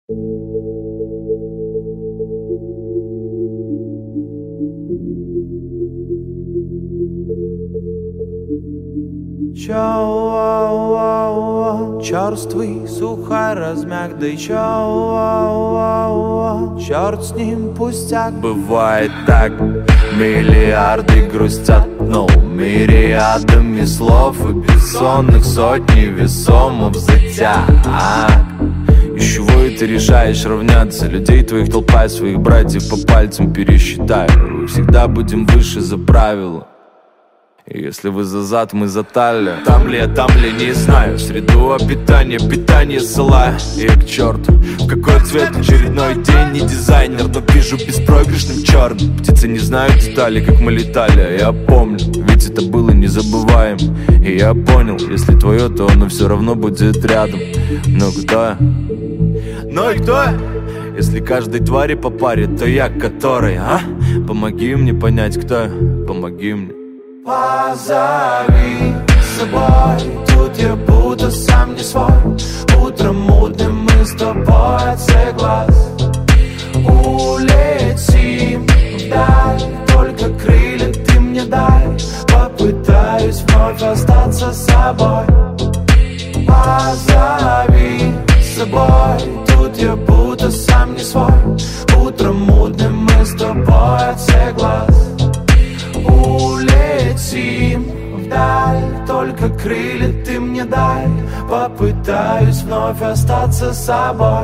Черствый сухарь размяк, да и черт с ним, пустяк. Бывает так, миллиарды грустят, но мириадами слов и бессонных сотни весомов затяг. Из чего ты решаешь равняться? Людей твоих толпа, своих братьев по пальцам пересчитаю. Всегда будем выше за правила. И если вы за зад, мы за талию. Там ли, не знаю. В среду обитания, питание ссылаю. И к черту, в какой цвет очередной день. Не дизайнер, но вижу беспроигрышным черным. Птицы не знают детали, как мы летали. Я помню, ведь это было незабываем. И я понял, если твое, то оно все равно будет рядом. Но кто? Ну и кто? Если каждой твари по паре, то я который, а? Помоги мне понять, кто я. Помоги мне. Позови с собой, тут я будто сам не свой. Утром мутным мы с тобой от всех глаз. Улетим вдаль, только крылья ты мне дай. Попытаюсь вновь остаться с собой. Позови с собой, тут я будто сам не свой. Утром мутным мы с тобой от всех глаз. Улетим вдаль, только крылья ты мне дай. Попытаюсь вновь остаться с собой.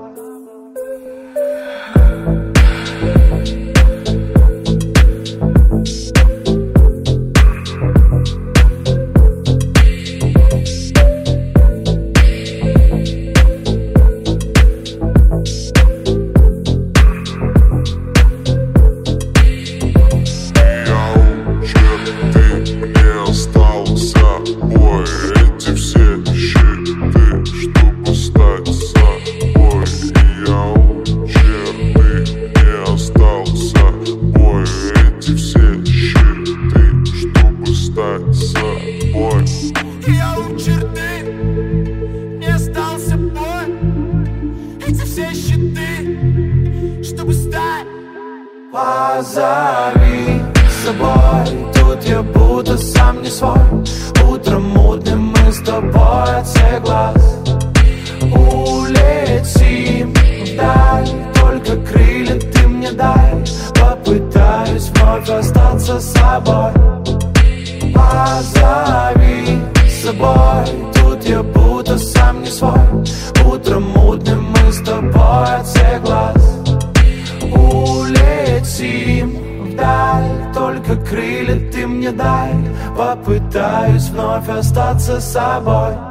Позови с собой, тут я будто сам не свой. Утром мутным мы с тобой от всех глаз. Улетим вдаль, только крылья ты мне дай. Попытаюсь вновь остаться с собой. Позови с собой, тут я будто сам не свой. Утром мутным мы с тобой от всех глаз. Улетим вдаль, только крылья ты мне дай. Попытаюсь вновь остаться с собой.